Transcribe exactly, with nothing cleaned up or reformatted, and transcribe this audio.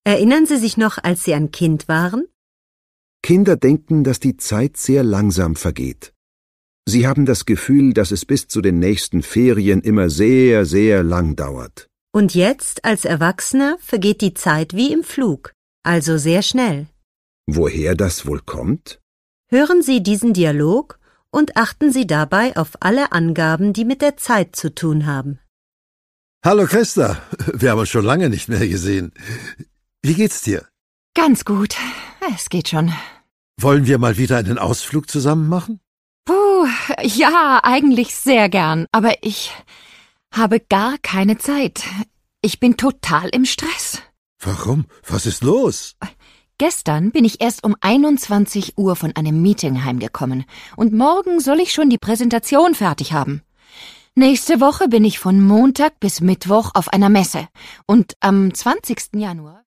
Erinnern Sie sich noch, als Sie ein Kind waren? Kinder denken, dass die Zeit sehr langsam vergeht. Sie haben das Gefühl, dass es bis zu den nächsten Ferien immer sehr, sehr lang dauert. Und jetzt, als Erwachsener, vergeht die Zeit wie im Flug, also sehr schnell. Woher das wohl kommt? Hören Sie diesen Dialog und achten Sie dabei auf alle Angaben, die mit der Zeit zu tun haben. Hallo Christa, wir haben uns schon lange nicht mehr gesehen. Wie geht's dir? Ganz gut, es geht schon. Wollen wir mal wieder einen Ausflug zusammen machen? Puh, ja, eigentlich sehr gern, aber ich habe gar keine Zeit. Ich bin total im Stress. Warum? Was ist los? Gestern bin ich erst um einundzwanzig Uhr von einem Meeting heimgekommen und morgen soll ich schon die Präsentation fertig haben. Nächste Woche bin ich von Montag bis Mittwoch auf einer Messe und am zwanzigsten Januar